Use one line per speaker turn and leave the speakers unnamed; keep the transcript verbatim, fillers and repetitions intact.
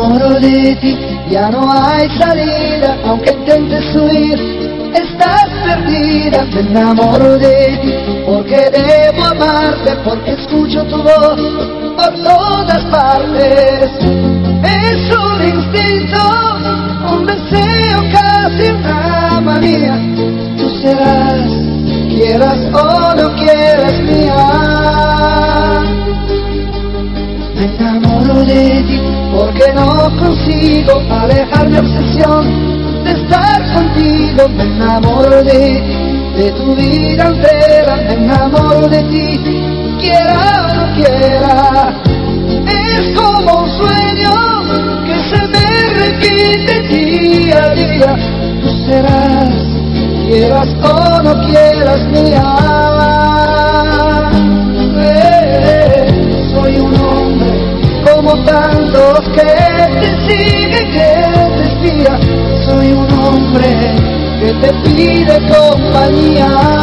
enamoro de ti, ya no hay salida, aunque intentes huir, estás perdida. Me enamoro de ti, porque debo amarte, porque escucho tu voz por todas partes. Es un instinto, un deseo, casi una manía. Tú serás, quieras o no quieras, mía. Me enamoro de ti, porque no consigo alejar mi obsesión de estar contigo. Me enamoro de ti, de tu vida entera. Me enamoro de ti, quiera o no quiera. Es como un sueño que se me repite día a día. Tú serás, quieras o no quieras, mía. Eh, soy un hombre como tantos que te siguen, que te espía. Soy un hombre que te pide compañía.